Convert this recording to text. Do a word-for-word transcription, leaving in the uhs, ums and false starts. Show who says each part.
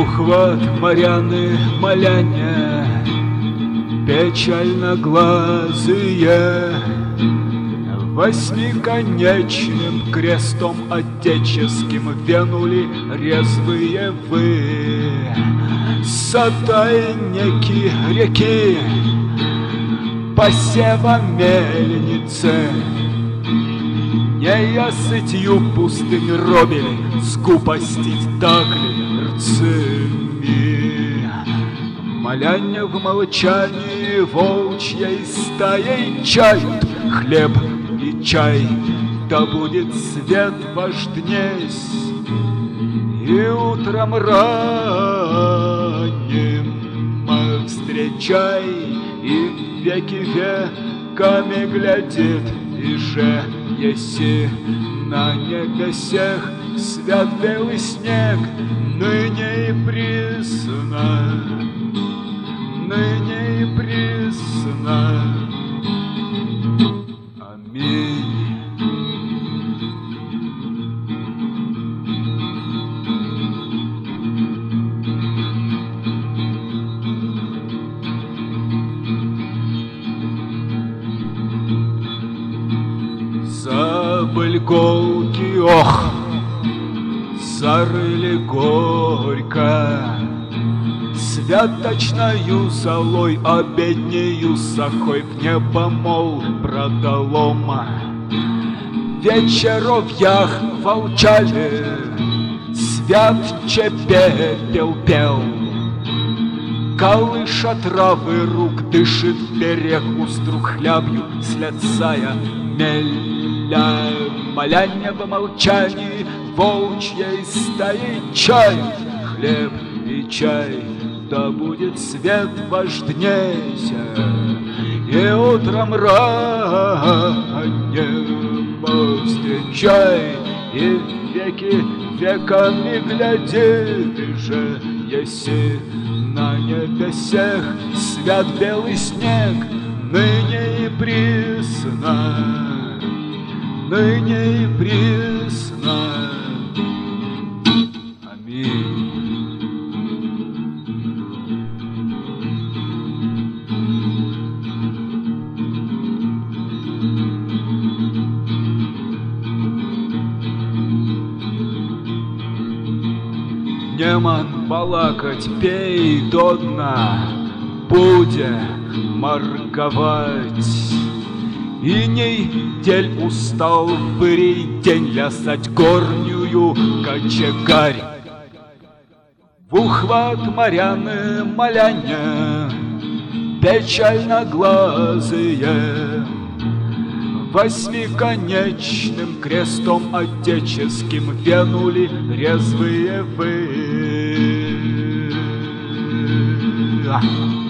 Speaker 1: ухват моряны моляне, печально глазые, восьмиконечным крестом отеческим венули резвые вы. Сотайники реки, посева мельницы, неясытью пустынь робили, скупостить так ли рцами. Моляне в молчании волчьей стаей чают хлеб и чай, да будет свет ваш днесь. И утром ранним встречай, и веки веками глядит, и же еси на небесех свят белый снег, ныне и присно, ныне и присно. Аминь. Забыльголки, ох, зарыли горько, святочною золой обеднею сахой в небо, мол, продолома. Вечеровьях волчали, святче пепел пел, колыша травы рук, дышит берег уструк хлябью, слецая мель. Моляне в молчании волчьей стаей чают хлеб и чай, да будет свет ваш днесь. И утром ранним встречай, и веки веками глядит, и же еси на небесех свят белый снег, ныне и присно, ныне и присно. Аминь. Неман балакать, пей до дна, буде марковать. Иней дель устал вырей день лясать горнюю кочегарь. В ухват моряны моляне, печально глазые, восьмиконечным крестом отеческим венули резвые вы.